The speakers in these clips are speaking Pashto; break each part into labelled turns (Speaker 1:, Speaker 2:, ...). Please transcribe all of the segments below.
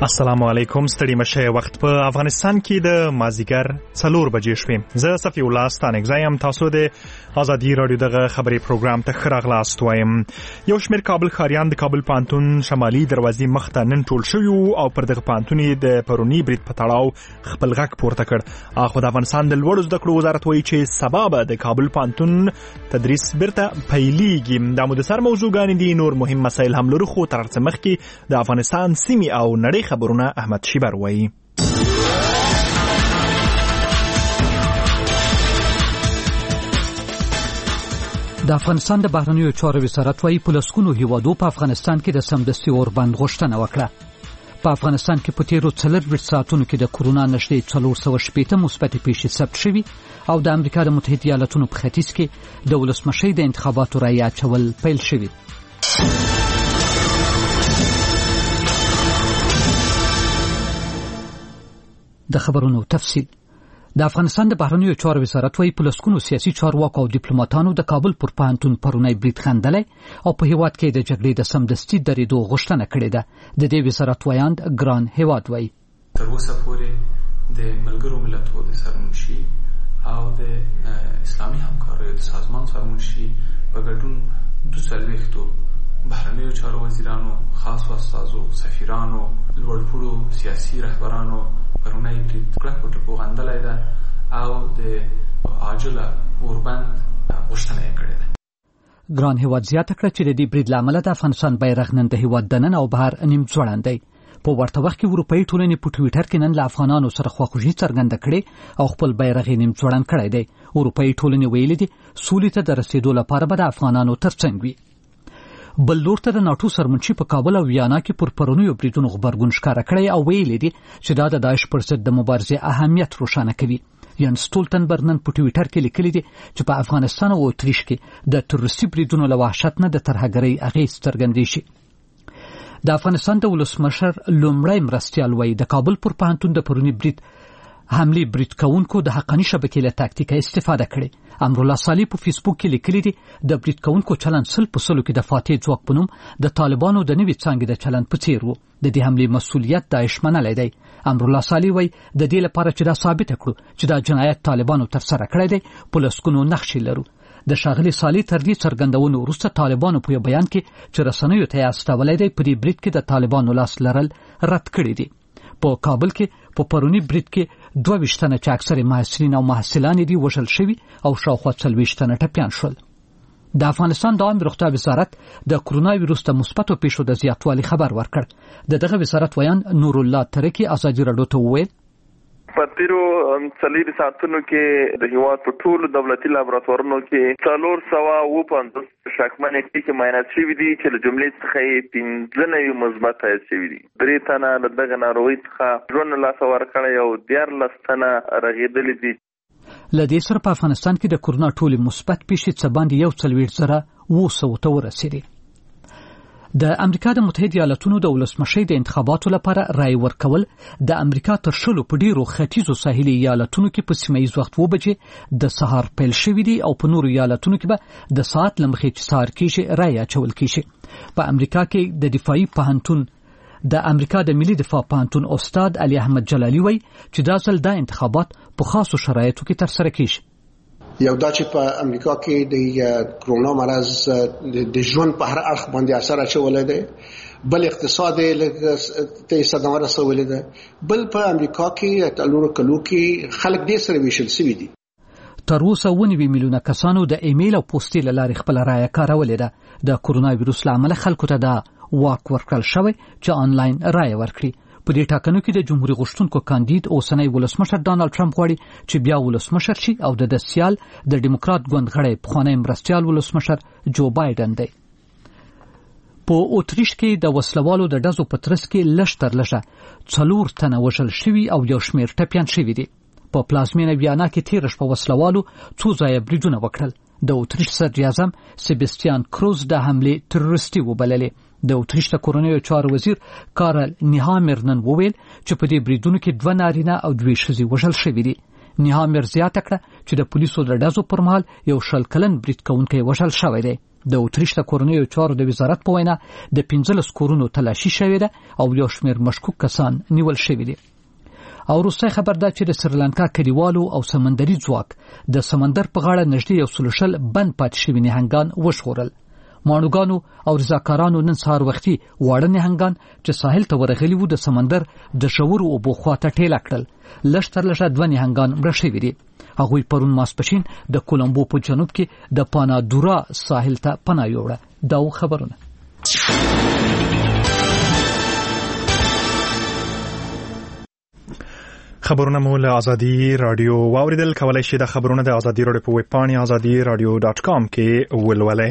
Speaker 1: السلام علیکم. ستړي مشه وخت په افغانستان کې د مازیګر 4 بجې شوې. زه صفی الله ستانګزایم. تاسو د ازادي رادیو دغه خبري پروګرام ته خراغلاست وایم. یو شمېر کابل خاریان د کابل پانتون شمالي دروازې مخته نن ټول شوی او پر دغه پانتونې د پرونی برید په تړاو خپل غږ پورته کړ. اخو د افغانستان د لوړو زده کړو وزارت وایي چې سبب د کابل پانتون تدریس برته پیلېږي. د مدثر موضوعګان دي نور مهم مسایل هم لري، خو تر څه مخکې د افغانستان سیمې او نړۍ خبرونه احمد شیبر وایي.
Speaker 2: د افغانستان د بهرنیو چارو وزارت وايي په لسګونو هیوادو په افغانستان کې د سمدستي اوربند غوښتنه وکړه. په افغانستان کې په تیرو 4 ساعتونو کې د کورونا نشرې 480 مثبت پیښې ثبت شوي او د امریکا د متحده ایالاتونو په ختیځ کې د ولسمشۍ د انتخاباتو رایې اچول پیل شوي. د خبرونو تفصیل. د افغانستان د بهرنیو چارو وزارت وايي په لسګونو سیاسي چارواکو او ډیپلوماټانو د کابل پر پوهنتون پرونی برید خندلای او په هیواد کې د جګړې د سمدستي درېدو غوښتنه کړې ده. د دې وزارت وایاند ګران هیواد وايي
Speaker 3: تر اوسه پورې د ملګرو ملتونو د سرمنشي او د اسلامي همکاریو د سازمان سرمنشي په ګډون 240 بهرنیو چارو وزیرانو، خاص استازو، سفیرانو، لوړپوړو سیاسي رهبرانو پرونی برید کلک غندلای ده او د عاجله اوربند غوښتنه کړې ده.
Speaker 2: ګران هیواد زیاته کړه چې د دې برید لامل د افغانستان بیرغ نن د هیواد دنن او بهر نیم ځوړند دی. په ورته وخت کې اروپאי ټولنې په ټوئیټر کې نن له افغانانو سره خواخوږي څرګنده کړې او خپل بیرغ نیم ځوړند کړی دی. اروپאי ټولنې ویلي دي سولې ته د رسیدو لپاره به د افغانانو ترڅنګ وي. بل لور ته د ناتو سرمنشي په کابل او ویانا کې پر پرونیو بریدونو خبرګون ښکاره کړی او ویلي دي چې دا د داعش پر ضد د مبارزې اهمیت روښانه کوي. یان سټولټنبرګ نن په ټوئیټر کې لیکلي دي چې په افغانستان او اتریش کې د تروریستي بریدونو له وحشت نه د ترهګرۍ اغېز څرګندې شي. د افغانستان د ولسمشر لومړی مرستیال وایي د کابل پر پوهنتون د پرونی برید حمله برید کوونکو د حقاني شبکې له تاکتیکه استفاده کړې. امرالله صالح په فیسبوک کې لیکلي دي د برید کوونکو چلند 100% کې د فاتح ځواک په نوم د طالبانو د نوي څانګې د چلند په څیر وو. د دې حملې مسؤلیت داعش منلی دی. امرالله صالح وایي د دې لپاره چې دا ثابت کړو چې دا جنایت طالبانو ترسره کړی دی په لسګونو نقشې لرو. د ښاغلي صالح تر دې څرګندونو وروسته طالبانو په یو بیان کې چې رسنیو ته یې استولی دی په دې برید کې د طالبانو لاس لرل رد کړی دي. په کابل کې په پرونی برید کې 22 تنه چې اکثر محصلین او محصلان دي وژل شوي او شاوخوا 40 تنه ټپیان شول. د افغانستان د عامه روغتیا وزارت د کرونا ویروس د مثبتو پیښو د زیاتوالي خبر ورکړ. دغه وزارت ویان نور الله ترکی ازادي رادیو ته وویل
Speaker 4: په تیرو 4 ساعتونو کې د هیواد په ټولو دولتي لابراتوارونو کې 450 شکمنې کې معاینات شوي دي چې له جملې څخه 15 مثبت حیث شوي دي. 3 تنه له دغه ناروغۍ څخه ژوند له لاسه ورکړی او 14 تنه رغېدلي دي.
Speaker 2: له دې سره په افغانستان کې د کرونا ټولې مثبت پیښې څه باندې 1,900 ته ورسېدې. د امریکا د متحده ایالاتونو د ولسمشۍ د انتخاباتو لپاره رای ورکول د امریکا تر شلو په ډیرو ختیځو ساحلي ایالتونو کې په سیمه‌ییز وخت 2 بجې د سهار پیل شوي دي او په نورو ایالتونو کې به د ساعت له مخې چې سهار کېږي رای اچول کېږي. په امریکا کې د دفاعي پوهنتون د امریکا د ملي دفاع پوهنتون استاد علي احمد جلالي وایي چې دا ځل دا انتخابات په خاصو شرایطو کې ترسره کېږي.
Speaker 5: یو دا چې په امریکا کې د کرونا مرض د ژوند په هر اړخ باندې اثر اچولی دی، بل اقتصاد ته صدمه رسولی ده، بل په امریکا کې تلورو کلو کې خلک ډېر سره ویشل شوي دي.
Speaker 2: تر اوسه 9 میلیونه کسانو د ایمیل او پوسټي له لارې خپل رایه کارولې ده. د کرونا ویروس له امله خلکو ته دا واک ورکړل شوی چې آنلاین رایه ورکړي. په دې ټاکنو کې د جمهوریت غوښتونکو کاندید اوسنی ولسمشر ډانلډ ټرمپ غواړي چې بیا ولسمشر شي او د سیال د ډیموکرات ګوند غړی پخوانی مرستیال ولسمشر جو بایدن دی. په اتریش کې د وسلوالو د ډزو په ترڅ کې لږ تر لږه 4 تنه وژل شوي او یو شمېر ټپیان شوي دي. په پلازمینه ویانا کې تیره شپه وسلوالو 2 ځایه بریدونه وکړل. د اتریش صدر اعظم سیباستیان کروز د حملې تروریستي وبللې. د اتریش د کورنیو چارو وزیر کارل نیهامر نن وویل چې په دې بریدونو کې 2 نارینه او 2 ښځې وژل شوي دي. نیهامر زیاته کړه چې د پولیسو د ډزو پر مهال یو 60 کلن برید کوونکی وژل شوی دی. د اتریش د کورنیو چارو د وزارت په وینا د 15 کورونو تلاشي شوې ده او یو شمېر مشکوک کسان نیول شوي دي. او روسي خبر ده چې د سریلانکا کلیوالو او سمندري ځواک د سمندر په غاړه نږدې 100 بند پاتې شوي نهنګان وشغورل. مانوګانو او رضاکارانو نن سهار وختي واړه نهنګان چې ساحل ته ورغلي وو د سمندر د شورو اوبو خواته ټیله کړل. لږ تر لږه 2 نهنګان مړه شوي دي. هغوی پرون ماسپښین د کولمبو په جنوب کې د پانادورا ساحل ته پناه یوړه. دا خبرونه
Speaker 1: خبرونه مو له ازادي رادیو واوریدل. کولای شئ د خبرونه د ازادي رادیو په ویب پاڼه azadiradio.com کې ولولئ.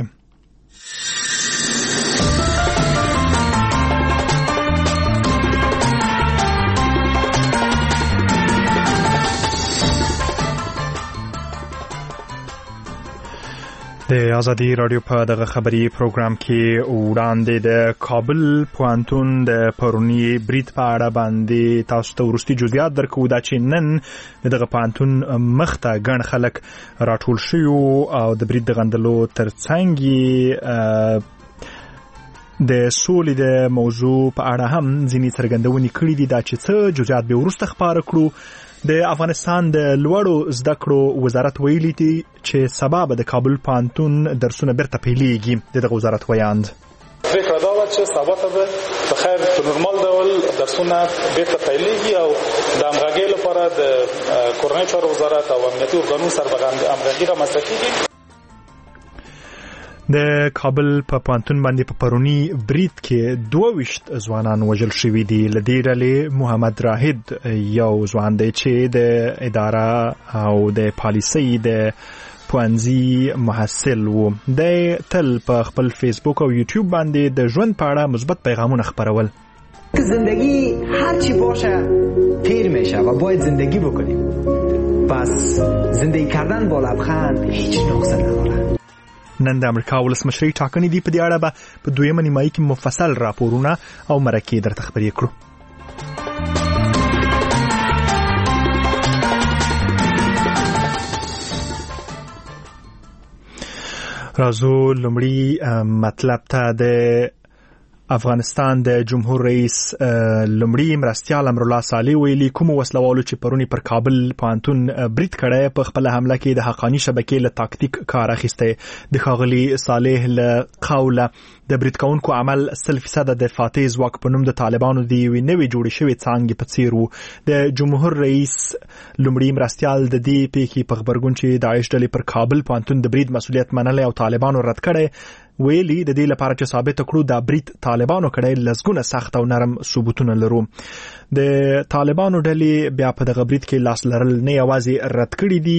Speaker 1: د ازادي رادیو په دغه خبري پروګرام کې وړاندې د کابل پوهنتون د پرونی برید په اړه باندې تاسو ته وروستي جزئیات درکو. دا چې نن دغه پوهنتون مخته ګڼ خلک راټول شوي او د برید د غندلو ترڅنګ د سولې د موضوع په اړه هم ځینې څرګندونې کړي دي. دا چې څه جزئیات به وروسته خپاره کړو. د افغانستان د لوړو زده کړو وزارت ویلي دي چې سبب د کابل پوهنتون درسونه بیرته پیلېږي. دغه وزارت ویاند
Speaker 6: فکر دا و چې سبا ته په خیر په نورمال ډول درسونه بیرته پیلېږي او د همغږۍ لپاره د کورنیو چارو وزارت او امنیتي ارګانونو سره همغږي رامنځته کېږي.
Speaker 1: د کابل په پوهنتون باندې په پرونی برید کې 22 ځوانان وژل شوي دي. له دې ډلې محمد راهد یو ځوان دی چې د اداره او د پالیسۍ د پوهنځي محصل و. د تل په خپل فیسبوک او یوټیوب باندې د ژوند په اړه مثبت پیغامونه خپرول.
Speaker 7: زندگی هر چی باشه تیر میشه و باید زندگی بکنیم. پس زندگی کردن با لبخند هیچ نقصی نداره.
Speaker 1: نن د امریکا ولسمشرۍ ټاکنې دي. په دې اړه به په دویمه نیمایي کې مفصل راپورونه او مرکې درته خبرې کړو. راځو لومړی مطلب ته. د افغانستان د جمهور رئیس لومړی مرستیال امرالله صالح ویلي کوم وسلوالو چې پرونی پر کابل پوهنتون برید کړی په خپل حمله کې د حقانی شبکې له تاکتیک کار اخیسته. د ښاغلي صالح له قوله د برید کوونکو عمل 100% د فاتح ځواک په نوم د طالبانو د یوې نوې جوړې شوې څانګې په څیر وو. د جمهور رئیس لومړی مرستیال د دې پیښې په خبرګون چې داعش ډلې پر کابل پوهنتون د برید مسؤلیت منلی او طالبانو رد کړی ویلي د دې لپاره چې ثابت کړو دا برید طالبانو کړی لږونه سخت او نرم ثبوتونه لرو. د طالبانو ډلې بیا په دغه برید کې لاس لرل نه یوازې رد کړي دي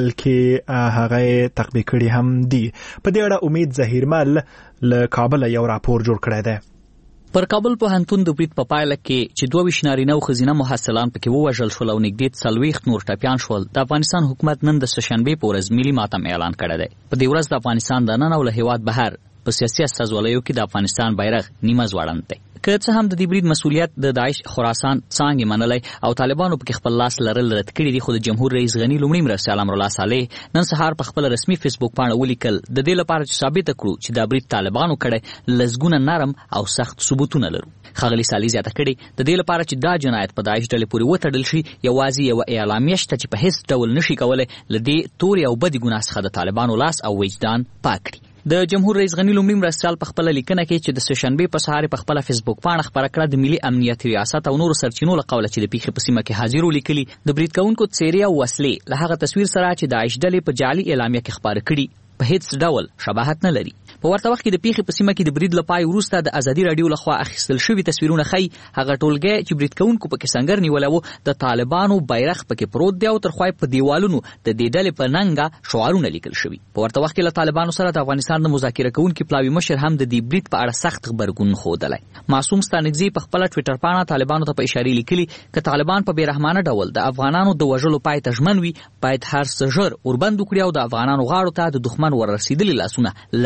Speaker 1: بلکې هغه تقبیه کړي هم دي. په دې اړه امید ظهیرمل له کابل یو راپور جوړ کړی دی.
Speaker 8: پر کابل پوهنتون د برید په پایله کې چې 22 نارینه او ښځینه محصلان پکې ووژل شول او نږدې 40 نور ټپیان شول. د افغانستان حکومت نن د سهشنبې په ورځ ملي ماتم اعلان کړی دی. په دې ورځ د افغانستان د نن او له هیواد بهر په سیاسي استازولیو کې د افغانستان بیرغ نیمه ځوړند دی. که څه هم د دې برید مسؤلیت د داعش خراسان څانګې منلی او طالبانو پکې خپل لاس لرل رد کړي دي، خو د جمهور رئیس غني لومړي مرستیال امرالله صالح نن سهار په خپل رسمي فیسبوک باندې ولیکل د دې لپاره چې ثابت کړو چې دا برید طالبانو کړی لږونه نرم او سخت ثبوتونه لرو. ښاغلي صالح زیاته کړې د دې لپاره چې دا جنایت په داعش ډلې پورې وتړل شي یوازې یوه اعلامیه شته چې په هیڅ ډول نشي کولی له دې تورې او بدې ګناه څخه د طالبانو لاس او وجدان پاک کړي. د جمهور رئیس غني لومړي مرستیال په خپل لیکنه کې چې د سهشنبې په سهار په خپل فیسبوک باندې خبره کړه د ملي امنیت ریاست او نورو سرچینو له قوله چې د پیښې په سیمه کې حاضر ولیکلي د برید کوونکو څېرې او وسلې له هغه تصویر سره چې د داعش ډلې په جعلي اعلامیه کې خبره کړي په هیڅ ډول شباهت نه لري. په ورته وخت کې د پیښې په سیمه کې د برید له پای وروسته د ازادي راډیو لخوا اخیستل شوي تصویرونه ښیي هغه ټولګی چې برید کوونکو پکې سنګر نیولی و د طالبانو بیرغ پکې پروت دی او تر خوا په دیوالونو د دې ډلې په ننګه شعارونه لیکل شوي. په ورته وخت کې له طالبانو سره د افغانستان د مذاکره کوونکي پلاوي مشر هم د دې برید په اړه سخت غبرګون ښودلی. معصوم ستانکزي په خپله ټویټر پاڼه طالبانو ته په اشارې لیکلي که طالبان په بېرحمانه ډول د افغانانو د وژلو پای ته ژمن وي باید هر څه ژر اوربند وکړي او د افغانانو غاړو ته د دښمن وررسېدلي لاسونه لنډ کړي.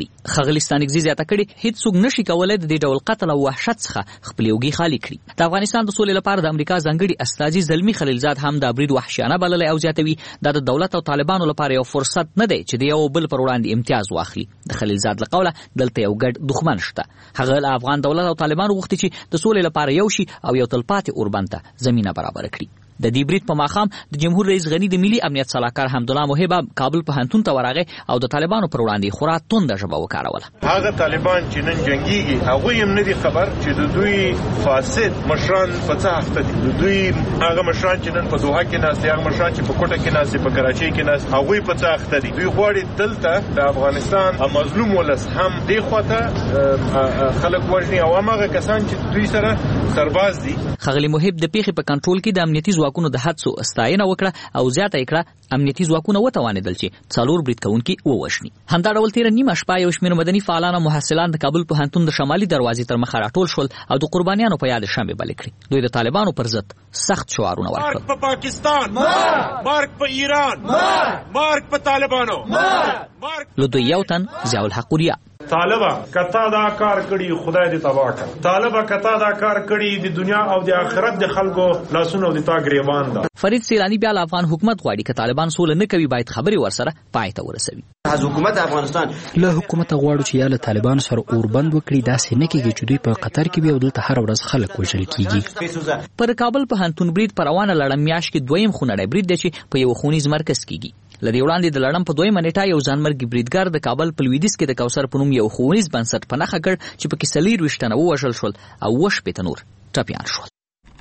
Speaker 8: ښاغلي ستانکزي زیاته کړې هیڅ څوک نشي کولای د دې ډول قتل او وحشت څخه خپل یوګي خالي کړي. د افغانستان د سولې لپاره د امریکا ځانګړي استازي زلمي خلیلزاد هم د برید وحشیانه بللی او زیاتوي دا د دولت او طالبانو لپاره یو فرصت نه دی چې د یو بل پر وړاندې امتیاز واخلي. د خلیلزاد له قوله دلته یو ګډ دښمن شته. هغه له افغان دولت او طالبانو غوښتي چې د سولې لپاره یو شي او یو تلپاتې اوربند ته زمینه برابره کړي. د دې برید په ماښام د جمهور رئیس غنی د ملي امنیت صلاحکار حمدالله محب کابل پوهنتون ته ورغی او د طالبانو پر وړاندې خورا تونده ژبه وکاروله.
Speaker 9: هغه طالبان چې نن جنگيږي هغه هم نه دي خبر چې د دوی فاسد مشران په څه هفته دي. د دوی هغه مشران چې نن په دوحه کې ناست دي، هغه مشران چې په کوټه کې ناست دي، په کراچۍ کې ناست، هغه په څه هفته دي. دوی غواړي دلته د افغانستان مظلوم ولس هم دی خواته خلک وژني او هغه کسان چې دوی سره سرباز دي.
Speaker 8: ښاغلي محب د پیښې په کنټرول کې د امنیتي ځواکونو د حدسو ستاینه وکړه او زیاته یې کړه امنیتي ځواکونه وتوانېدل چې 4 برید کوونکي ووژني. همدا ډول تېره نیمه شپه یو شمېر مدني فعالان او محصلان د کابل پوهنتون د شمالي دروازې تر مخه راټول شول او د قربانیانو په یاد شمعې بلې کړې. دوی د طالبانو پر ضد سخت شعارونه ورکړل.
Speaker 9: مارک په پاکستان، مارک په ایران، مارک په طالبانو.
Speaker 8: له دوی یو تن ضیاء الحق وریا
Speaker 9: طالبا کتا دا کار کړي خدای دې تبا کړ. طالبا کتا دا کار کړي د دنیا او د آخرت د خلکو لاسونو د تا گریبان ده.
Speaker 8: فرید سیلانی بیا افغان حکومت غواړي چې طالبان سول نه کوي باید خبري ورسره پای ته ورسوي.
Speaker 10: از حکومت افغانستان
Speaker 11: له حکومت غواړو چې یا له طالبان سره اوربند وکړي داسې نه کیږي چې دوی په قطر کې به دلته هر ورځ خلک وژل کیږي.
Speaker 8: پر کابل پوهنتون برید پر روانه لړم میاشت کې دویم خونړی برید دی چې په یو خونیز مرکز کیږي. لدی وړاندې د لړم په دویمه نیټه یو ځانمرګي بریدګر د کابل په لویدیځ کې د کوثر په نوم یو ښوونیز بنسټ په نښه کړ چې پکې 24 تنه ووژل شول او 8 نور ټپیان شول.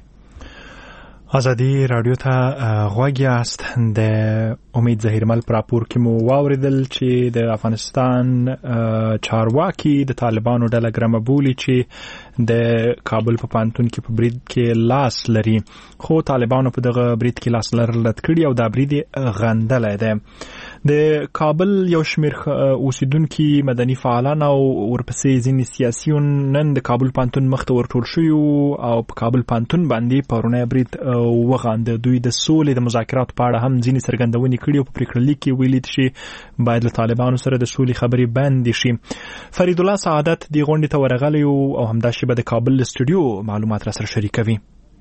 Speaker 1: ازادي رادیو ته غوږ یاست. د امید ظهیرمل پر راپور کې مو واوریدل چې د افغانستان چارواکي د طالبانو ډله ګرمه بولي چې د کابل په پانتون کې په برید کې لاس لري، خو طالبانو په دغه برید کې لاس لرلت کړي او دا برید غندلی دی. د کابل یو شمېر اوسیدونکي مدني فعالان او ورپسې ځینې سیاسیون نن د کابل پانتون مخ ته ورټول شوي او په کابل پانتون باندې پرونی برید وغانده. دوی د سولې د مذاکراتو په اړه هم ځینې څرګندونې کړي او په پریکړه لیک کې ویلي چې باید له طالبانو سره د سولې خبرې بندې شي. فرید الله سعادت دې غونډې ته ورغلی او همدا شیبه د کابل استودیو معلومات را سره شریکوي.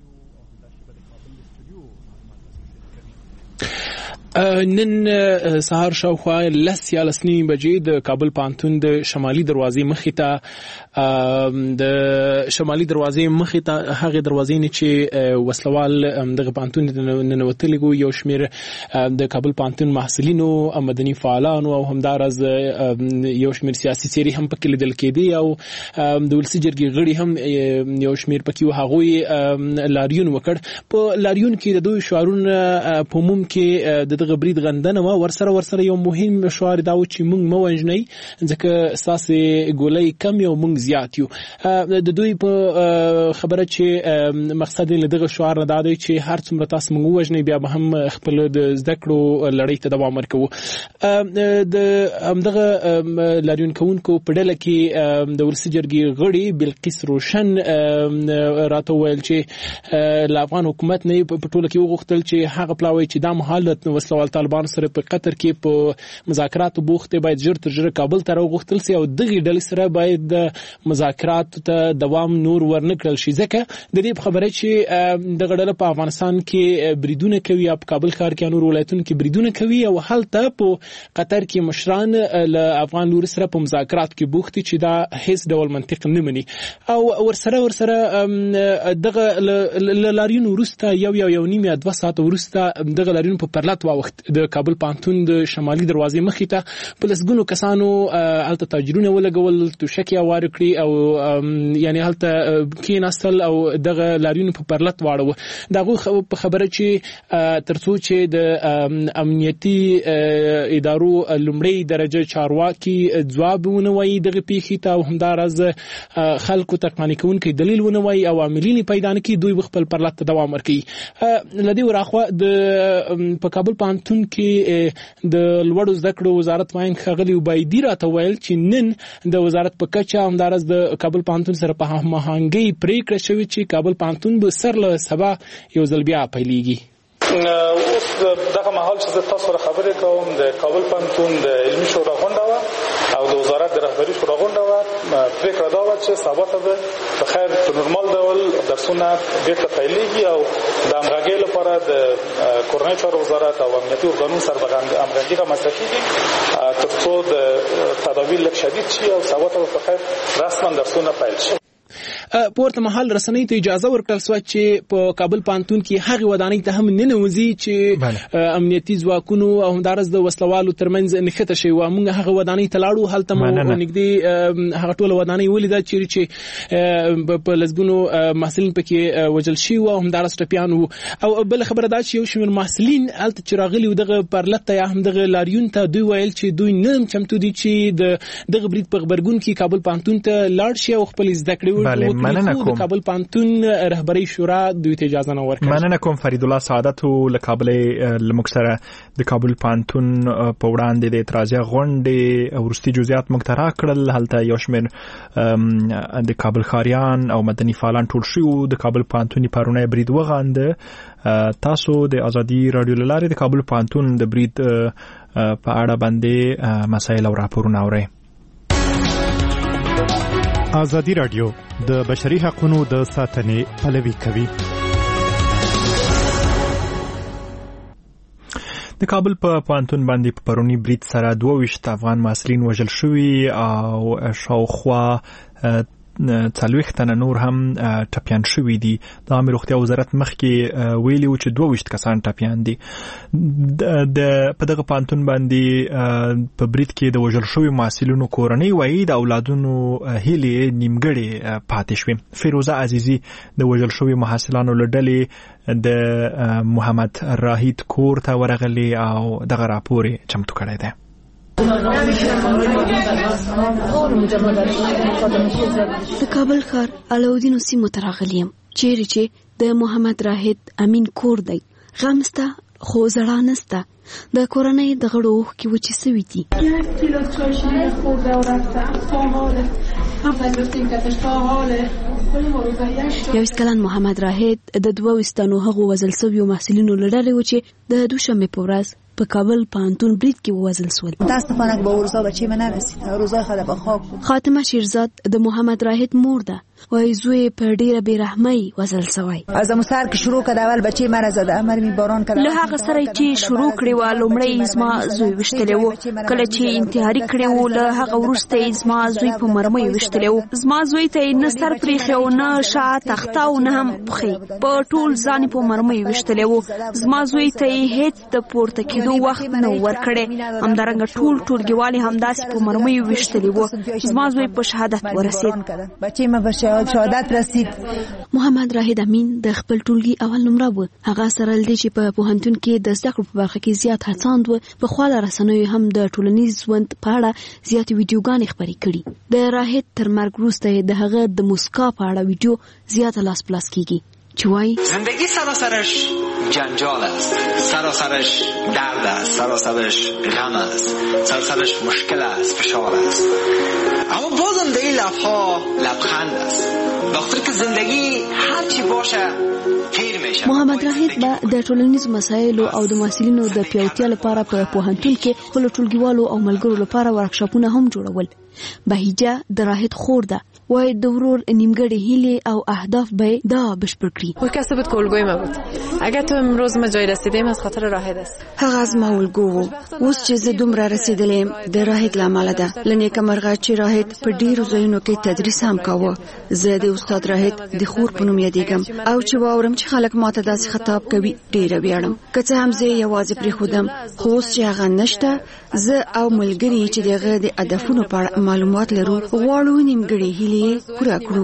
Speaker 12: نن سهار شاوخوا 10:30 بجې د کابل پانتون د شمالي دروازې مخې ته د شمالي دروازې مخې ته هغه دروازې نه چې وسلوال دغه پانتون ننوتلي یو شمېر د کابل پانتون محصلینو مدني فعالانو او همدارز یو شمېر سیاسي څیرې هم پکې لیدل کېدي او د ولسي جرګې غړي هم یو شمېر پکې و. هغوی لاریون وکړ. په لاریون کې د دوی شعارونه په عموم کې د برید غندنه و. ورسره یو مهم شعار دا و چې موږ مو وژنئ ځکه ستاسې ګولۍ کم یو موږ زیات یو. د دوی په خبره چې مقصد یې له دغه شعار نه دا دی چې هر څومره تاسو موږ ووژنئ بیا به هم خپل د زده کړو لړۍ ته دوام ورکوو. د همدغه لاریون کوونکو په ډله کې د ولسي جرګې غړي بلقیس روشن راته وویل چې له افغان حکومت نه په ټوله کې وغوښتل چې هغه پلاوی چې دا مهال وسلوال طالبان سره په قطر کې په مذاکراتو بوخته باید ژر تر ژره کابل ته راوغوښتل سي او دغه ډلې سره باید د مذاکراتو ته دوام نور ورنکړل شي ځکه د دې خبره چې دغه ډله په افغانستان کې بریدونه کوي او په کابل ښار کې نور ولایتونو کې بریدونه کوي او هلته په قطر کې مشران له افغان لوري سره په مذاکرات کې بوخته چې دا هیڅ ډول منطق نه مني او ورسره دغه لاریون وروسته یو نیم یا 2 ساعت وروسته دغه لاریون په پرلط وخت د کابل پانتون د شمالي دروازې مخې ته په لسګونو کسانو هلته تاجرونه ولګول، توشکې هوارې کړې او یعنی هلته کېناستل او دغه لاریون په پرلط واړوه. د هغوی په خبره چې تر څو چې د امنیتي ادارو لومړی درجه چارواکي ځواب ونه وایي دغه پیښې ته او همداراز خلکو ته قانع کوونکی دلیل ونه وایي او عاملین پیدا نه کړي دوی خپل پرلط ته دوام ورکوي. له دې وراخوا په کابل پانتون کې د لوړو زده کړو وزارت واین ښاغلي عبیدي راته ویل چې نن د وزارت په کچه همدارس د کابل پانتون سره په هماهنګۍ پریکړه شوې چې کابل پانتون به سر له سبا یو ځل بیا پیلېږي.
Speaker 6: اوس دغه مهال چې تاسو سره خبرې کوم د کابل پانتون د علمي شورا غونډه وه او د وزارت د رهبري شورا غونډه وه. پرېکړه دا وه چې سبا ته به په خیر په نورمال ډول درسونه بېرته پیلېږي او د همغږۍ لپاره د کورنیو چارو وزارت او امنیتي ارګانونو سره به همغږي رامنځته کېږي تر څو د تدابیر لږ شدید شي او سبا ته به په خیر رسما درسونه پیل شي.
Speaker 12: پورته مهال رسنۍ ته اجازه ورکړل شوه چې په کابل پوهنتون کې هغې ودانۍ ته هم ننوځي چې امنیتي ځواکونو او همدارس د وسلوالو ترمنځ نښته شوې وه. موږ هغه ودانۍ ته لاړو، هلته مو نږدې هغه ټوله ودانۍ ولیده چیرې چې په لسګونو محصلین پکې وژل شوي وو او همدارس ټپیان وو. او بله خبره دا چې یو شمېر محصلین هلته چې راغلي وو دغه پرلت ته یا هم دغه لاریون ته، دوی ویل چې دوی نه چمتو دي چې دغه برید په غبرګون کې کابل پوهنتون ته لاړ شي او خپل زده کړې د کابل پوهنتون رهبري شورا دوی ته اجازه نه ورکړه.
Speaker 1: مننه کوم فرید الله سعادت له کابل لموږ سره د کابل پوهنتون په وړاندې د اعتراضي غونډې وروستي جزئیات موږ ته راکړل. هلته یو شمېر د کابل ښاریان او مدني فعالان ټول شوي وو. د کابل پوهنتون پرونی برید وغانده. تاسو د ازادي راډیو له لارې د کابل پوهنتون د برید په اړه باندې مسایل او راپورونه اورئ.
Speaker 10: ازادي راډیو د بشري حقوقو د ساتنې پلوي کوي.
Speaker 1: د کابل په پوهنتون باندې په پرونی برید سره 22 افغان محصلین وژل شوي او شاوخوا 40 تنه نور هم ټپیان شوي دي. د عامه روغتیا وزارت مخکې ویلي و چې 22 کسان ټپیان دي. په دغه پوهنتون باندې په برید کې د وژل شوي محصلینو کورنۍ وایي د اولادونو هیلې نیمګړې پاتې شوې. فیروزه عزیزي د وژل شوي محصلانو له ډلې د محمد راهید کور ته ورغلي او دغه راپور چمتو کړی دی.
Speaker 13: د کابل ښار علاودین سیمو ته راغلی یم چیرې چې د محمد راهید امین کور دی. غم سته خو زړه نسته. د کورنۍ د غړو اوښکې وچې سوي دي. یو اسکلن محمد راهید د 22 تنو هغو وژل شویو محصلینو له ډلې و چې د دوشنبې په ورځ په کابل پوهنتون برید کې ووژل شول.
Speaker 14: متاسفانه به روزا بچی من نرسید. روزای خاله به خواب بود.
Speaker 13: خاتمه شیرزاد د محمد راهید مور ده. وای زوی په ډیره بیرحمۍ وژل شوی.
Speaker 14: از مسار کې شروع کړه اول بچی مر زده امر می باران کړه.
Speaker 13: له هغه سره چې شروع کړی و لومړی زما زوی وشتلی و. کله چې انتحاري کړی و له هغه وروسته زما زوی په مرمۍ وشتلی و. زما زوی ته نه سر پریخي او نه شا تخته او نه هم پخې په ټول ځان په مرمۍ وشتلی و. زما زوی ته هیڅ د پورته کېدو وخت نه ورکړي. همدارنګه ټولګیوالي همداسې په مرمۍ وشتلی و. زما زوی په شهادت ورسید.
Speaker 14: بچی ما په شهادت رسید.
Speaker 13: محمد راهید امین د خپل ټولګي اول نمره و. هغه سره لدی چې په پوهنتون کې د زده کړو په برخه کې زیات هڅاند و. په خواله رسنیو هم د ټولنیز ژوند په اړه زیات ویډیوګانې خپرې کړي. د راهید تر مرګ وروسته د هغه د موسکا په اړه ویډیو زیات لاس پلاس کیږي چې وایي
Speaker 15: زندگی سراسرش جنجال است، سراسرش درد است، سراسرش غم است، سراسرش مشکل است، فشار است. اما بازم در این لبها لبخند است. وقتی که زندگی هر چی باشه تیر میشه.
Speaker 13: محمد راهید به د ټولنیزو مسایلو او د محصلینو د پیاوړتیا لپاره په پوهنتون کې خپل ټولګیوالو او ملګرو لپاره ورکشاپونه هم جوړول. بهیجه د راهید خور ده. وای د ورور نیمګړې هیلې او اهداف به دا بشپړ کړي.
Speaker 16: او کسی بود که الگوی ما بود. اگر تو امروز ما جای رسیدیم از خاطر راهید است.
Speaker 17: هغه از ما الگو وو. اوس چې زه دومره رسیدلم د راهید لامل ده. لنیکه مرغه چې راهید په ډیرو ځایونو کې تدریس هم کاوه. زه د استاد راهید د خور په نوم یادېږم او چې واورم چې خلک ماته داسې خطاب کوي ډیره ویاړم. که څه هم زه یوازې پرېښودم خو اوس چې هغه نشته زه او ملګري چې دغه د هدفونو په اړه معلومات لرو غواړو نیمګړې هیلې پوره کړو.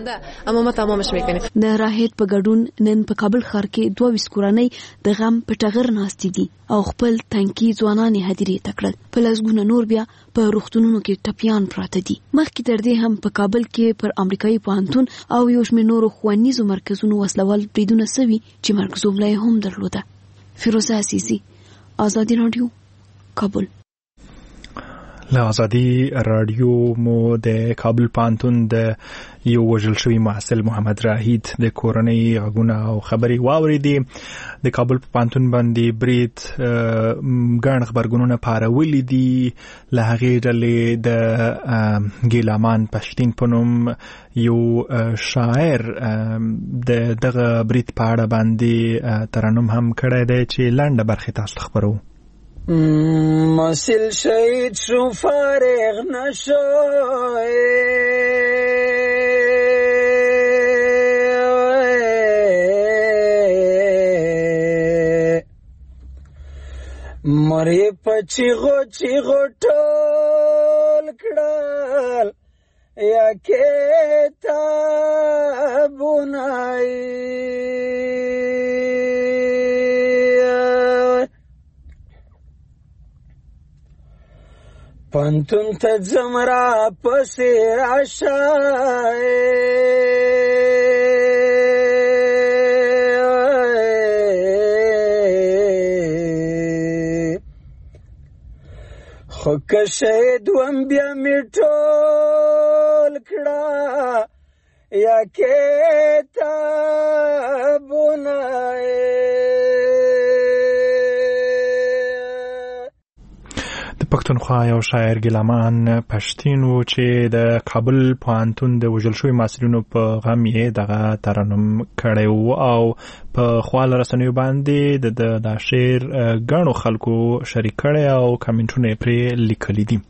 Speaker 16: اما ما تمامش میکنیم.
Speaker 13: د راهید په ګډون نن په کابل ښار کې 22 کورنۍ د غم په ټغر ناستې دي او خپل تنکي ځوانانې هدیرې ته کړل. په لسګونه نور بیا په روغتونونو کې ټپیان پراته دي. مخکې تر دې هم په کابل کې پر امریکایي پوهنتون او یو شمېر نورو ښوونیزو مرکزونو وسلوال بریدونه سوي چې مرګ زومله هم درلوده. فیروزه عزیزي، ازادي راډیو، کابل.
Speaker 1: له ازادي رادیو مو د کابل پانتون د یو وژل شوی محصل محمد راهید د کورنۍ غږونه او خبري واوریدي. د کابل پانتون باندې برید ګڼ خبرګونونه پارولې دي. له هغې ډلې د ګیلامان پښتین په نوم یو شاعر د دغه برید په اړه باندې ترنم هم کړی دی چې لنډه برخه تاسو خبرو.
Speaker 18: محصل شهید شو فارغ نشو مری پچیغو چیغو ټول کړل یا کتابونای پانتون ته زمرا پسې راشه خو که شهید وم بیا مې ټول کړه یا کتابونه
Speaker 1: پښتونخوا یو شاعر ګیلامان پښتین و چې د کابل پوهنتون د وژل شوي محصلینو په غم یې دغه ترنم کړی و او په خواله رسنیو باندې د شعر ګڼو خلکو شریک کړی او کمنټونه یې پرې لیکلي دي.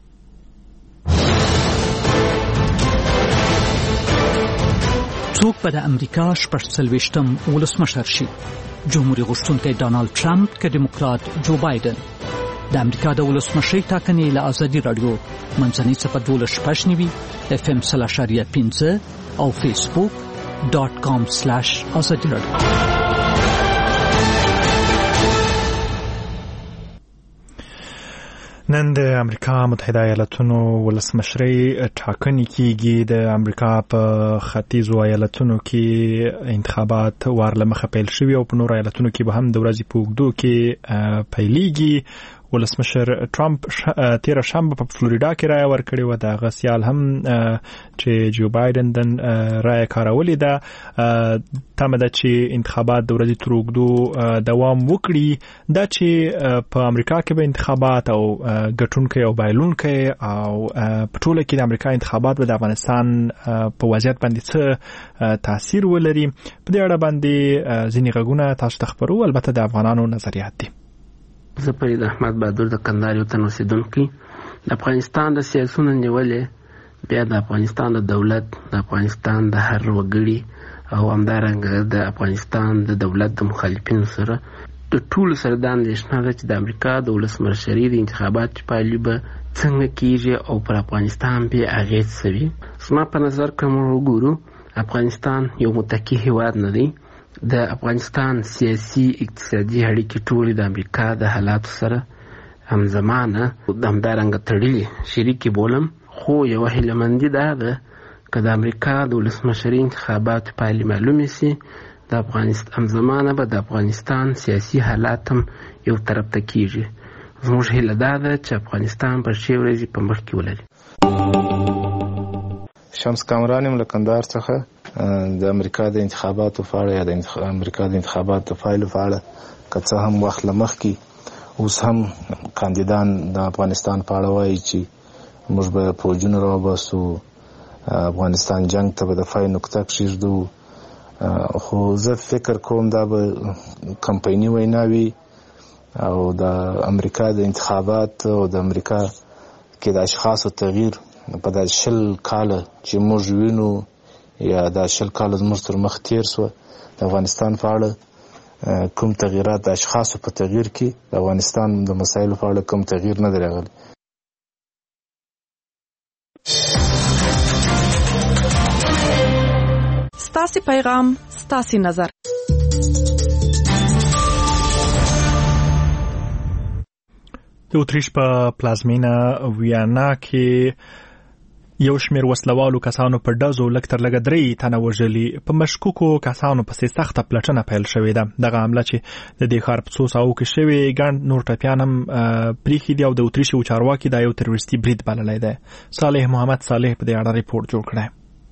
Speaker 2: څوک به د امریکا 40 ولسمشر شي؟ جمهوریت غوښتونکی ډانالډ ټرمپ که دیموکرات جو بایدن؟ د امریکا د ولسمشرۍ ټاکنې له ازادي رادیو منځنۍ صفحه 12.9 FM 0.5 او facebook.com/azadi radio.
Speaker 1: نن د امریکا متحده ایالاتونو ولسمشرۍ ټاکنې کیږي. د امریکا په ختیځو ایالاتونو کې انتخابات وارلمخه پیل شوي او په نورو ایالاتونو کې به هم د ورځې په اوږدو کې پیلېږي. ولسمشر ټرمپ تیره شنبه په فلوریدا کې رایه ورکړې وه. دغه سیال هم چې جو بایدن رایه کارولې ده. تمه ده چې انتخابات د ورځې تر اوږدو دوام وکړي. دا چې په امریکا کې به انتخابات او ګټونکی او بایلونکی او په ټوله کې د امریکا انتخابات به د افغانستان په وضعیت باندې څه تاثیر ولري، په دې اړه باندې ځینې غږونه تاسو ته خپرو. البته د افغانانو نظریات دي.
Speaker 19: زه فرید احمد بهادر د کندهار یو تن اوسیدونکی. د افغانستان د سیاسونو نیولې بیا د افغانستان د دولت، د افغانستان د هر وګړي او همدارنګه د افغانستان د دولت د مخالفینو سره د ټولو سره دا اندېښنه ده چې د امریکا د ولسمشرۍ د انتخاباتو پایلې به څنګه کیږي او پر افغانستان به اغېز څه وي. زما په نظر که موږ وګورو، افغانستان یو متکي هیواد نه دی. د افغانستان سیاسي اقتصادي اړیکې ټولې د امریکا د حالاتو سره همزمانه همدارنګه تړلې شریکې بولم. خو یوه هیلهمندي دا ده که د امریکا د ولسمشرۍ انتخاباتو پایلې معلومې سي، د افغانستان همزمانه به د افغانستان سیاسي حالات هم یو طرف ته کیږي. زموږ هیله دا ده چې افغانستان به ښې ورځې په مخ کې ولري.
Speaker 20: شمس کامران یم له کندهار څخه. د امریکا د انتخاباتو په اړه یا د امریکا د انتخاباتو پایلو په اړه که څه هم وخت له مخکې اوس هم کاندیدان د افغانستان په اړه وایي چې موږ به پوځونه راوباسو، افغانستان جنگ ته به دفاعي نقطه کښېږدو. خو زه فکر کوم دا به کمپایني ویناوي او د امریکا د انتخابات او د امریکا کې د اشخاصو تغییر په دا 20 کاله چې موږ وینو یا دا 20 کاله زموږ تر مخ تیر سوه، د افغانستان په اړه کوم تغییرات د اشخاصو په تغییر کې د افغانستان د مسایلو په اړه کوم تغییر نه دی راغلی.
Speaker 21: ستاسې پیغام، ستاسې نظر.
Speaker 1: د اتریش په پلازمینه ویانا کې یو شمیر وسلوالو کسانو په ډزو لږ تر لږه 3 تنه وژلي. په مشکوکو کسانو پسې سخته پلټنه پیل شوې ده. دغه حمله چې د دې ښار په 200 کې شوې ګڼ نور ټپیان هم پریښي دي او د اتریشي چارواکي دا یو تروریستي برید بللی دی. صالح محمد صالح په دې اړه ریپورت جوړ کړی.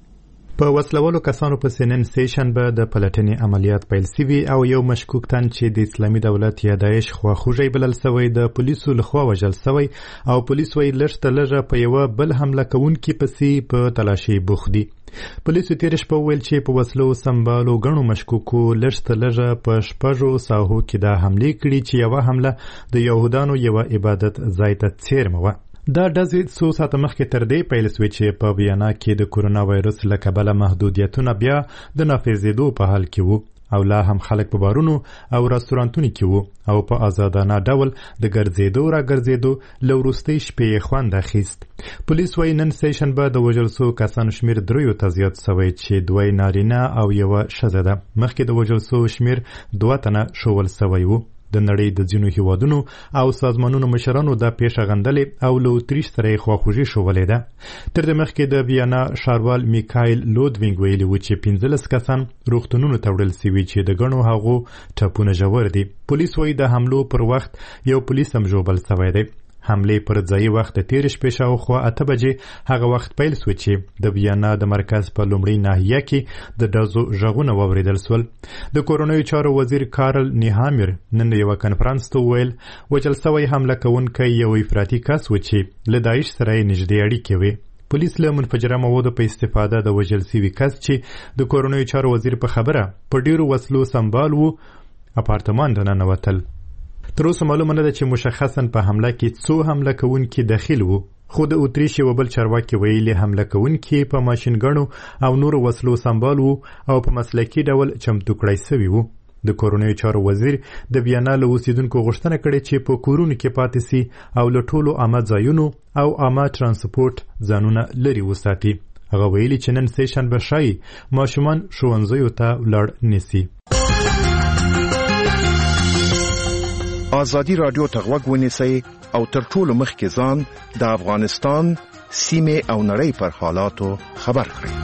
Speaker 10: په وسلوالو کسانو په سنن سیشن به د پلټنې عملیات پیل سوي او یو مشکوک تن چې د اسلامي دولت یا داعش خواخوږی بلل سوی د پولیسو لخوا وژل سوی او پولیس وی لږ لږه په یو بل حمله کوونکي پسې په تلاشي بوخت دي. پولیسو تیر شپه ویل چې په وسلو سمبالو غنو مشکوکو لږ لږه په شپږو ساحو کې دا حمله کړي چې یو حمله د يهودانو یو عبادت ځای ته څیرمه و. دا ډزې څو ساعته مخکې تر دې پیل شوې چې په ویانا کې د کورونا وایرس له کبله محدودیتونه بیا د نافذېدو په حال کې وو او لا هم خلک په بارونو او رستورانتونو کې وو او په آزادانه ډول د ګرځېدو را ګرځېدو له وروستۍ شپې خوند اخیست. پولیس وایي نن سیشن به د وژل سوو کسانو شمیر 3 ته زیات سوی چې 2 نارینه او 1 ښځه ده. مخکې د وژل سوو شمیر 2 تنه ښوول سوی وو. د نړۍ د ځینو هیوادونو او سازمانونو مشرانو دا پیښه غندلې او له اتریش سره یې خواخوږي ښودلې ده. تر دې مخکې د ویانا ښاروال میکایل لودوینګ ویلي و چې 15 کسان روغتونونو ته وړل سوي چې د ګڼو هغو ټپونه ژور دي. پولیس وایي د حملو پر وخت یو پولیس هم ژوبل سوی دی. حمله پر ځای وخت د تیر شپې شاوخوا 8 بجې هغه وخت پیل شو چې د ویانا د مرکز په لومړۍ ناحیه کې د ډزو غږونه واوریدل شول. د کورونایي چارو وزیر کارل نیهامیر نن یو کنفرانس ته ویل وژل شوی حمله کوونکی یو افراطي کس و چې له داعش سره یې نږدې اړیکې وې. پولیس له منفجره موادو په استفاده د وژل شوي کس چې د کورونایي چارو وزیر په خبره په ډیرو وسلو سمبال وو اپارتمان ته ننوتل. تر اوسه معلومه نه ده چې مشخصا په حمله کې څو حمله کوونکي داخل وو، خو د اتریش یو بل چارواکي ویلي حمله کوونکي په ماشینګڼو او نورو وسلو سمبال وو او په مسلکي ډول چمتو کړی سوي وو. د کورونایي چارو وزیر د ویانا له اوسیدونکو غوښتنه کړې چې په کورونو کې پاتې سي او له ټولو عامه ځایونو او عامه ترانسپورت ځانونه لرې وساتي. هغه ویلي چې نن سیشن به ښایي ماشومان ښوونځیو ته ولاړ نسي.
Speaker 3: آزادی رادیو ته غوږ ونیسئ او تر ټولو مخکې ځان د افغانستان سیمې او نړۍ پر حالاتو خبر کړئ.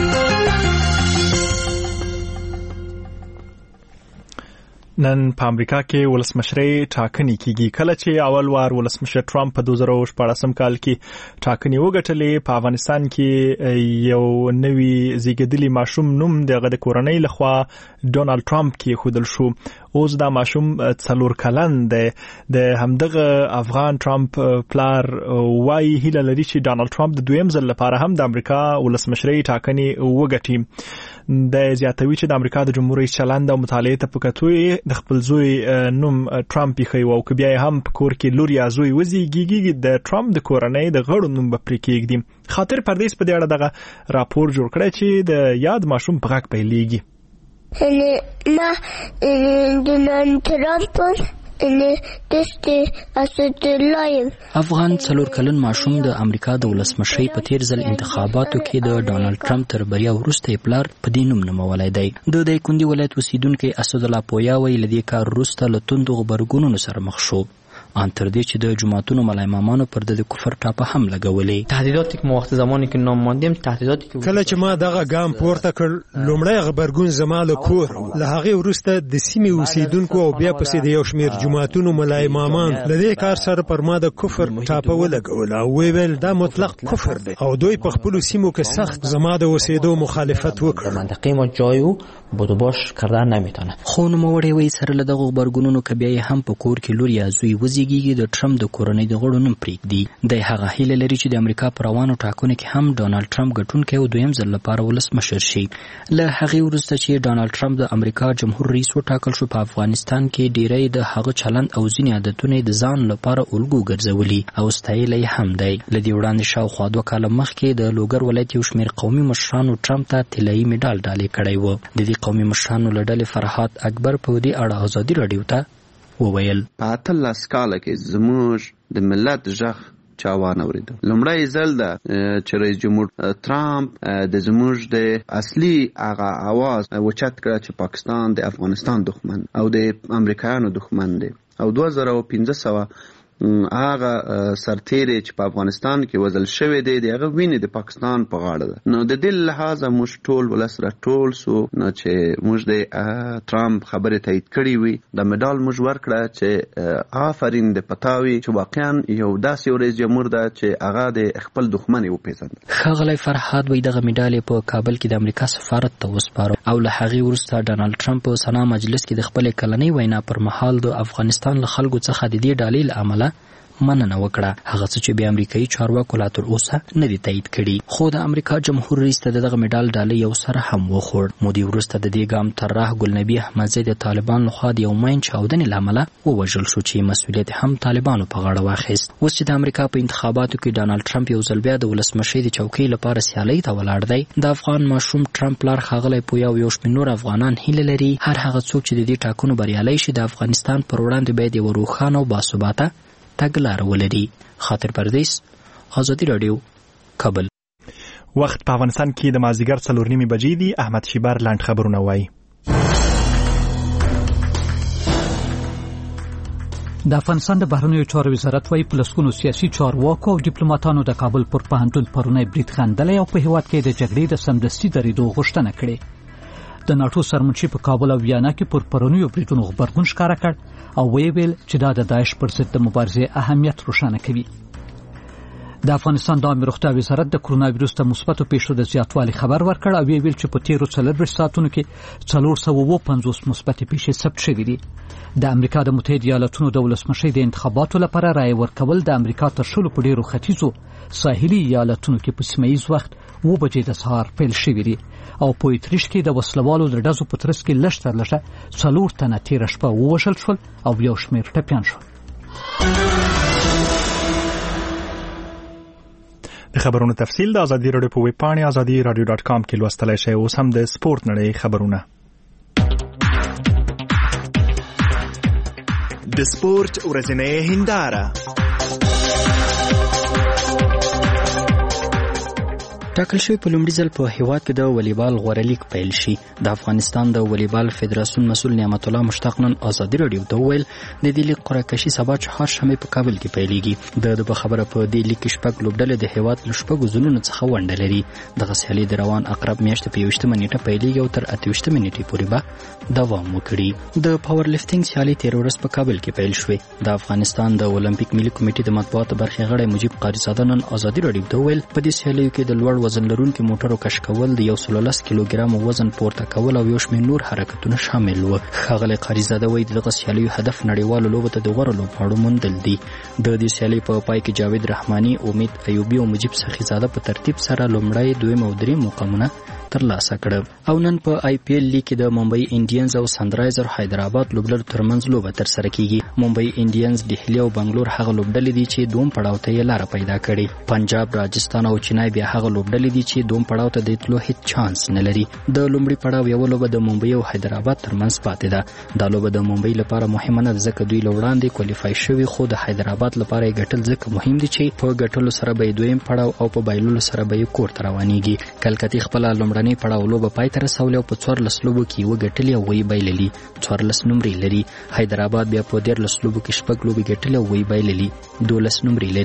Speaker 1: نن په امریکا کې ولسمشرۍ ټاکنې کیږي. کله چې اول وار ولسمشر ټرمپ په 2014 کال کې ټاکنې وګټلې، په افغانستان کې یو نوی زیږیدلی ماشوم نوم د کورنۍ لخوا ډونالد ټرمپ کې خودل شو. اوس دا ماشوم 4 کلن دی. د همدغه افغان ټرمپ پلار وایي هیله لري چې ډونالد ټرمپ د دویم ځل لپاره هم د امریکا ولسمشرۍ ټاکنې وګټي. د زیاتوي چې د امریکا د جمهور رئیس چلند او مطالعه ته په کتوی د خپل زوی نوم ټرمپ یې خو او که بیا هم په کور کې لور یا زوی وزیږي د ټرمپ د کورنۍ د غړو نوم به پرې کېږدي. خاطر پردیس په دې اړه دغه راپور جوړ کړی چې د یاد ماشوم په غږ پیلېږي.
Speaker 22: ډونالد ټرمپ
Speaker 11: افغان 4 کلن ماشوم د امریکا د ولسمشرۍ په تیر ځل انتخاباتو کې د ډونالد ټرمپ تر بریا وروسته پلار په دې نوم نومولی دی. د دایکنډي ولایت اوسیدونکی اسدالله پویا وایي له دې کار وروسته له توندو غبرګونونو سره مخ شو. ان تر دې چې د جماعتونو ملای امامانو پر د کفر ټاپه هم لګولې.
Speaker 23: تهدیداتی که ما وخت زمانی که نام ماندیم تهدیداتی که
Speaker 24: کله چې ما دغه ګام پورته کړ لومړی غبرګون زما له کور له هغې وروسته د سیمې اوسیدونکو او بیا پسې د یو شمېر جماعتونو ملای امامان له دې کار سره پر ما د کفر ټاپه ولګوله او ویل دا مطلق کفر دی او دوی په خپلو سیمو کې سخت زما د اوسېدو مخالفت وکړ.
Speaker 23: منطقه ما جایو بودوباش کردن نمیتونه.
Speaker 11: خو نوموړی وایي سره له دغو غبرګونونو که بیا هم په کور کې لور یا زوی وزیږي د ټرمپ د کورنۍ د غړو نوم پرېږدي. دی هغه هیله لري چې د امریکا په روانو ټاکنو کې هم ډونالد ټرمپ ګټونکی او دویم ځل لپاره ولسمشر شي. له هغې وروسته چې ډونالد ټرمپ د امریکا جمهور رئیس وټاکل شو، په افغانستان کې ډیری د هغه چلند او ځینې عادتونه د ځان لپاره الګو ګرځولي او ستایلی هم دی. له دې وړاندې شاوخوا 2 کاله مخکې د لوګر ولایت یو شمېر قومي مشرانو ټرمپ ته طلایي مډال ډالۍ کړی و. د دې قومي مشرانو له ډلې فرحات اکبر په دې اړه ازادي راډیو ته وویل.
Speaker 25: په 18 کاله کې زموږ د ملت غږ چا وانه اورېده. لومړی ځل ده چې رئیس جمهور ټرمپ د زموږ د اصلي هغه اواز اوچت کړه چې پاکستان د افغانستان دښمن او د امریکایانو دښمن دی. او 2015 هغه سرتیری چې په افغانستان کې وژل شوی دی هغه ویني د پاکستان په غاړه ده. نو د دې لحاظه موږ ټول ولس راټول سو نو چې موږ د ټرمپ خبره تایید کړې وي د مډال موږ ورکړه چې آفرین د پتاوي چې واقعا یو داسې رئیس جمهور ده چې هغه د خپل دښمن وپیژند.
Speaker 11: ښاغلی فرحاد وایي دغه مډال په کابل کې د امریکا سفارت ته وسپارو او له هغې وروسته ډانلډ ټرمپ په سنا مجلس کې د خپلې کلنۍ وینا پر مهال د افغانستان له خلکو څخه د دې ډالۍ له امله مننه وکړه، هغه څه چې بیا امریکایي چارواکو لا تر اوسه نه دي تایید کړي. خو د امریکا جمهور رئیس ته دغه مډال ډالۍ یو سره هم وخوړ. مودي وروسته د دې ګام طراح ګلنبي احمدزی د طالبان لخوا د یو ماین چاودنې له امله ووژل شو چې مسؤلیت هم طالبانو په غاړه واخیست. اوس چې د امریکا په انتخاباتو کې ډانلډ ټرمپ یو ځل بیا د ولسمشۍ د چوکۍ لپاره سیالۍ ته ولاړ دی، د افغان ماشوم ټرمپ پلار ښاغلی پویا او یو شمېر نور افغانان هیله لري هر هغه څوک چې د دې ټاکنو بریالی شي د افغانستان پر وړاندې باید یوه روښانه او باثباته تګلاره ولري. خاطر پردیس، آزادي راډیو، کابل.
Speaker 1: وخت په افغانستان کې د مازدیګر 4:30 بجې دي. احمد شیبر لاند خبرونه وایي.
Speaker 2: د افغانستان د بهرنیو چارو وزارت وایي په لسګونو سیاسي چارواکو او ډیپلوماټانو د کابل پر پوهنتون پرونی برید خندلی او په هیواد کې د جګړې د سمدستي درېدو غوښتنه کړې. د ناټو سرمنشي په کابل او ویانا کې پر پرونیو بریدونو غبرګون ښکاره کړ او ویل چې دا د داعش پر ضد د مبارزې اهمیت روښانه کوي. د افغانستان د عامه روغتیا وزارت د کرونا وایرس د مثبتو پیښو د زیاتوالي خبر ورکړ او ویل چې په تیرو 24 ساعتونو کې 450 مثبتې پیښې ثبت شوې دي. د امریکا د متحده ایالاتونو د ولسمشۍ د انتخاباتو لپاره رای ورکول د امریکا تر شلو په ډیرو ختیځو ساحلي ایالاتونو کې په سیمه‌ییز وخت 9 بجې د سهار پیل شوې دي او په اتریش کې د وسلوالو د ډزو په ترڅ کې لږ تر لږه 4 تنه تیره شپه ووژل شول او یو شمېر ټپیان شول.
Speaker 1: د خبرونو تفصیل د ازادي راډیو په ویب پاڼې azadi.radio.com کې لوستلای شئ. اوس هم د سپورت نړۍ خبرونه.
Speaker 4: د سپورت ورځنۍ هنداره.
Speaker 11: ټاکل شوی په لومړي ځل په هیواد کې د والیبال غوره لیګ پیل شي. د افغانستان د والیبال فدراسیون مسؤل نعمت الله مشتاق نن ازادي راډیو ته وویل د دې لیګ قرعه کشي سبا چهارشنبه په کابل کې پیلېږي. د خبره په دې لیګ کې شپږ لوبډلې د هیواد له شپږو زونونو څخه ونډه لري. دغه سیالي د روان اقرب میاشتې په 21 نیټه پیلېږي او تر 28 نیټې پورې به دوام وکړي. د پاور لفټینګ سیالي 13 ورځ په کابل کې پیل شوې. د افغانستان د اولمپیک ملي کمیټې د مطبوعاتو برخې غړی مجيب قاریزاده نن ازادي راډیو ته وویل په دې سیالیو کې د لوړ وزن لرونکو موټرو کش کول، د 110 کیلوګرام وزن پورته کول او یو شمېر نور حرکتونه شامل وو. ښاغلی قاریزاده وایي دغه سیالیو هدف نړیوالو لوبو ته د غوره لوبغاړو موندل دي. د دې سیالۍ په پای کې جاوید رحماني، امید ایوبي او مجيب سخیزاده په ترتیب سره لومړی، دویم او دریم مقامونه ترلاسه کړ. او نن په آی پی ایل لیګ کې د ممبئی انډینز او سنرایزر حیدرآباد لوبډلو ترمنځ لوبه ترسره کیږي. ممبئی انډینز، ډهلی او بنگلور هغه لوبډلې دي چې دوم پړاو ته یې لاره پیدا کړې. پنجاب، راجستان او چنای بیا هغه لوبډلې دي چې دوم پړاو ته د تلو هیڅ چانس نه لري. د لومړي پړاو یو لوبه د ممبئی او حیدرآباد ترمنځ پاتې ده. دا لوبه د ممبئی لپاره مهمه نه ده ځکه دوی لوړاندې کوالیفای شوي، خو د حیدرآباد لپاره یې ګټل ځکه مهم دي چې په ګټلو سره به دویم پړاو او په بایللو سره به کور ته روانېږي. کلکتي خپل لومړنی پړاو لوبه پای ته رسولې او په 14 لوبو کې وګټلې او وی بایللې. 14 نمرې لري. حیدرآباد بیا په 13 لوبو کې شپږ لوبې ګټلې او وی بایللې. 12 نمرې لري.